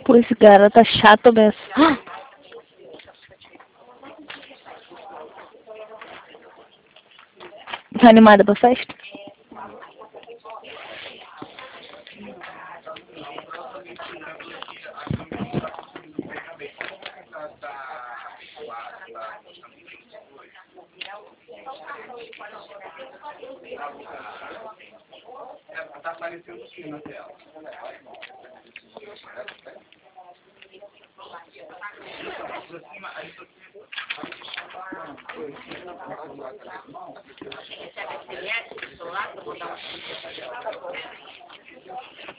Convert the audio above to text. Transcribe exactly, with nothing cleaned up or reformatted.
Pô, esse cara tá chato mesmo. Tá animada pra festa? Tá aparecendo aqui na tela. Esse é a